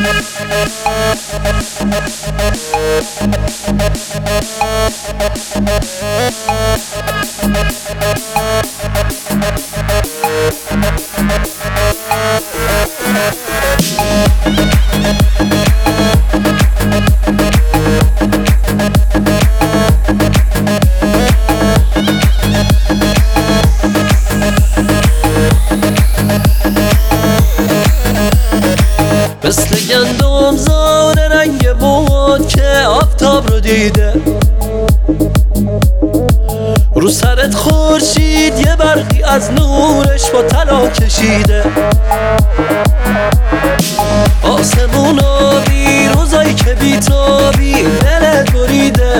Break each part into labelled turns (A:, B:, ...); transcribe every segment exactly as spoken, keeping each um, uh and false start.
A: مثل گندم زار رنگ بود که آفتاب رو دیده، رو سرت خورشید یه برقی از نورش با طلا کشیده. آسمون آبی روزایی که بیتابی دلت بریده،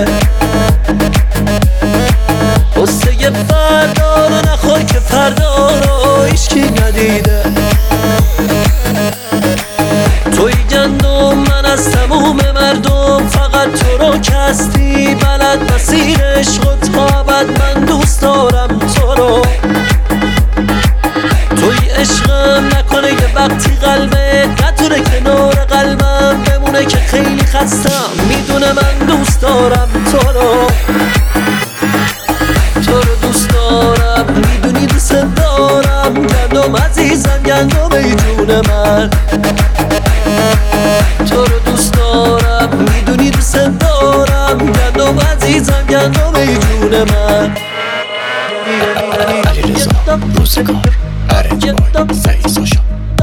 A: قصه فردا رو نخور که فردا رو هیچکی ندیده. توی گندم من از تموم مردم، فقط تو رو کستی بلد مسیر عشق و تابت. من دوست دارم تو رو، توی عشقم نکنه یه وقتی قلبت نتونه کنار قلبم بمونه که خیلی خستم. میدونه من دوست دارم تو رو، تو رو دوست دارم، میدونی دوست دارم. گندم عزیزم، گندم ای جون من، تو رو دوست دارم، میدونی دوست دارم. گندم عزیزم، گندم ای جون من.
B: علیرضا روزگار ارنج بای سعید ساشا.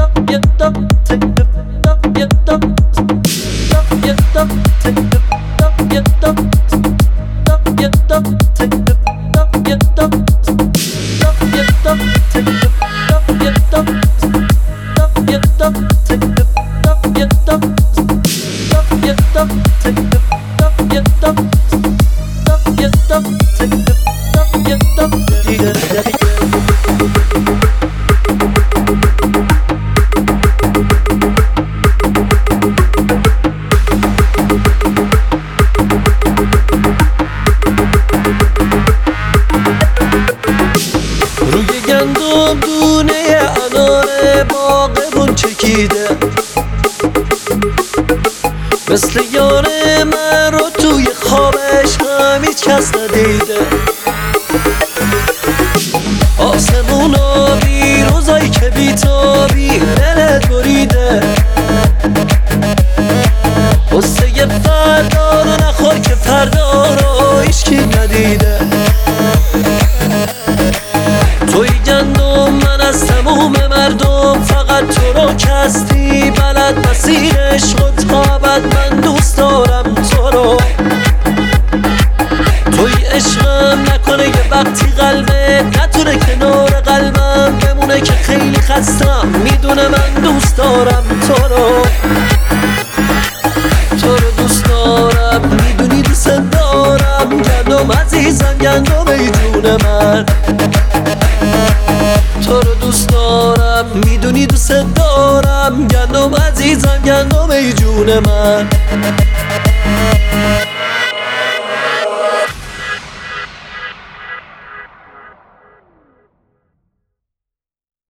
A: روی گندم دونه انار باغبون چکیده، مثل یار من رو توی خوابش هم هیچ کس ندیده. آسمون آبی روزایی که بیتابی دلت بریده، قصه فردا رو نخور که فردا رو هیچکی ندیده. توی گندم من از تموم مردم، فقط تو رو کستی بلد مسیر عشق و تابت. من دوست دارم تو رو، توی عشقم نکنه یه وقتی قلبت نتونه کنار قلبم بمونه که خیلی خستم. میدونه من دوست دارم تو رو، تو رو دوست دارم، میدونی دوست دارم. گندم عزیزم، گندم ای جون من، تو رو دوست دارم، میدونی دوست دارم. گندم عزیزم، گندم ای جون من.